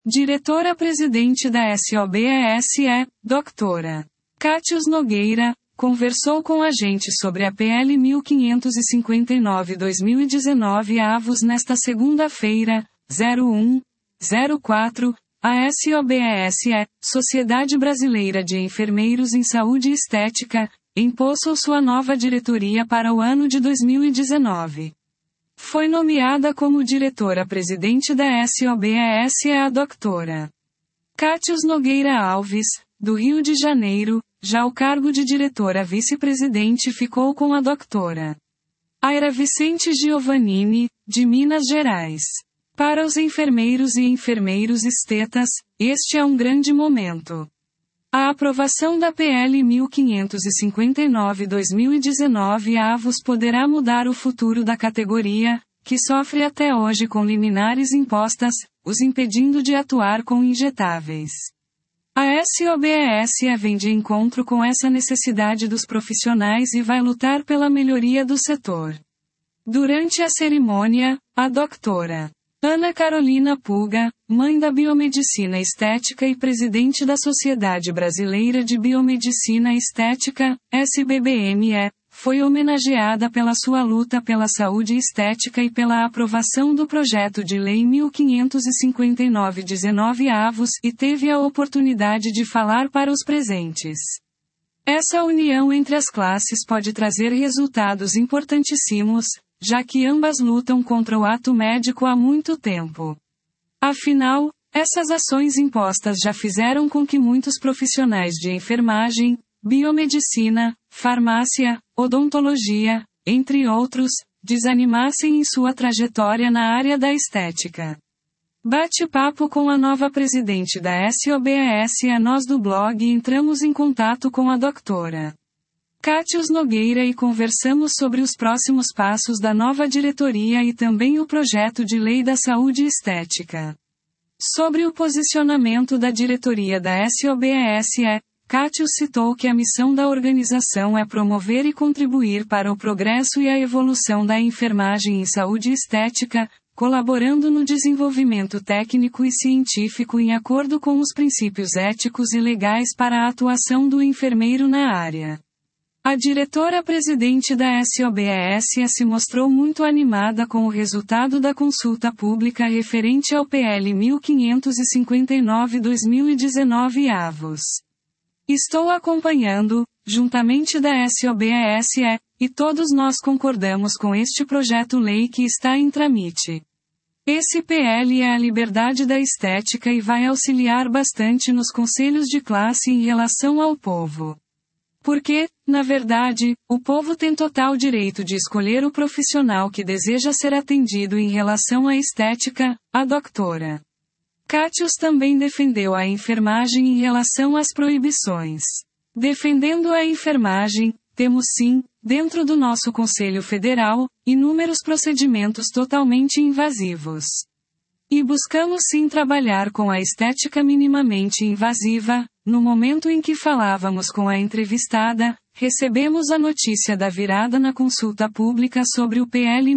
Diretora-presidente da SOBESE, Dra. Cátius Nogueira, conversou com a gente sobre a PL 1559/2019 avos nesta segunda-feira, 01/04. A SOBESE, Sociedade Brasileira de Enfermeiros em Saúde e Estética, impulsou sua nova diretoria para o ano de 2019. Foi nomeada como diretora-presidente da SOBESE a Dra. Cátius Nogueira Alves, do Rio de Janeiro. Já o cargo de diretora vice-presidente ficou com a Dra. Aira Vicente Giovannini, de Minas Gerais. Para os enfermeiros e enfermeiros estetas, este é um grande momento. A aprovação da PL 1559/2019 avos poderá mudar o futuro da categoria, que sofre até hoje com liminares impostas, os impedindo de atuar com injetáveis. A SOBESE vem de encontro com essa necessidade dos profissionais e vai lutar pela melhoria do setor. Durante a cerimônia, a Dra. Ana Carolina Puga, mãe da biomedicina estética e presidente da Sociedade Brasileira de Biomedicina Estética, SBBME, foi homenageada pela sua luta pela saúde estética e pela aprovação do projeto de lei 1559/19 avos e teve a oportunidade de falar para os presentes. Essa união entre as classes pode trazer resultados importantíssimos, já que ambas lutam contra o ato médico há muito tempo. Afinal, essas ações impostas já fizeram com que muitos profissionais de enfermagem, biomedicina, farmácia, odontologia, entre outros, desanimassem em sua trajetória na área da estética. Bate-papo com a nova presidente da SOBESE. Nós do blog entramos em contato com a Dra. Cátius Nogueira e conversamos sobre os próximos passos da nova diretoria e também o projeto de lei da saúde estética. Sobre o posicionamento da diretoria da SOBESE, Cátius citou que a missão da organização é promover e contribuir para o progresso e a evolução da enfermagem em saúde estética, colaborando no desenvolvimento técnico e científico em acordo com os princípios éticos e legais para a atuação do enfermeiro na área. A diretora-presidente da SOBESE se mostrou muito animada com o resultado da consulta pública referente ao PL 1559/2019 avos. Estou acompanhando, juntamente da SOBESE, e todos nós concordamos com este projeto-lei que está em trâmite. Esse PL é a liberdade da estética e vai auxiliar bastante nos conselhos de classe em relação ao povo. Porque, na verdade, o povo tem total direito de escolher o profissional que deseja ser atendido em relação à estética. A Dra. Cátius também defendeu a enfermagem em relação às proibições. Defendendo a enfermagem, temos sim, dentro do nosso Conselho Federal, inúmeros procedimentos totalmente invasivos. E buscamos sim trabalhar com a estética minimamente invasiva. No momento em que falávamos com a entrevistada, recebemos a notícia da virada na consulta pública sobre o PL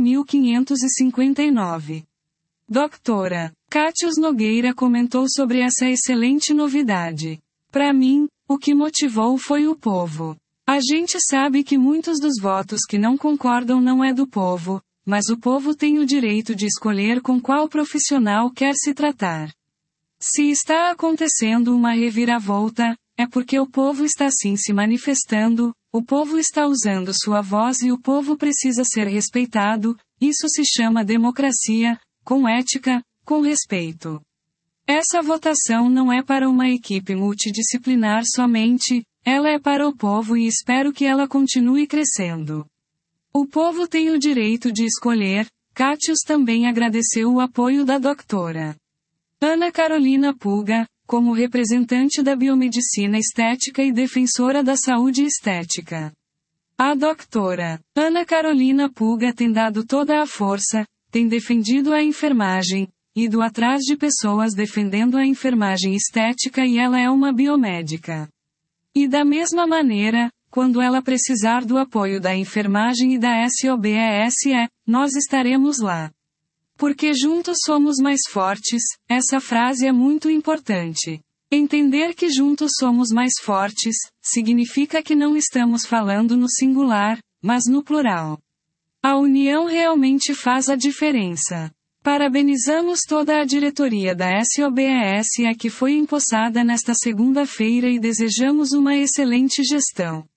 1559. Dra. Cátius Nogueira comentou sobre essa excelente novidade. Para mim, o que motivou foi o povo. A gente sabe que muitos dos votos que não concordam não é do povo, mas o povo tem o direito de escolher com qual profissional quer se tratar. Se está acontecendo uma reviravolta, é porque o povo está sim se manifestando, o povo está usando sua voz e o povo precisa ser respeitado. Isso se chama democracia, com ética, com respeito. Essa votação não é para uma equipe multidisciplinar somente, ela é para o povo e espero que ela continue crescendo. O povo tem o direito de escolher. Cátius também agradeceu o apoio da Dra. Ana Carolina Puga, como representante da biomedicina estética e defensora da saúde estética. A Dra. Ana Carolina Puga tem dado toda a força, tem defendido a enfermagem, ido atrás de pessoas defendendo a enfermagem estética e ela é uma biomédica. E da mesma maneira, quando ela precisar do apoio da enfermagem e da SOBESE, nós estaremos lá. Porque juntos somos mais fortes, essa frase é muito importante. Entender que juntos somos mais fortes, significa que não estamos falando no singular, mas no plural. A união realmente faz a diferença. Parabenizamos toda a diretoria da SOBES que foi empossada nesta segunda-feira e desejamos uma excelente gestão.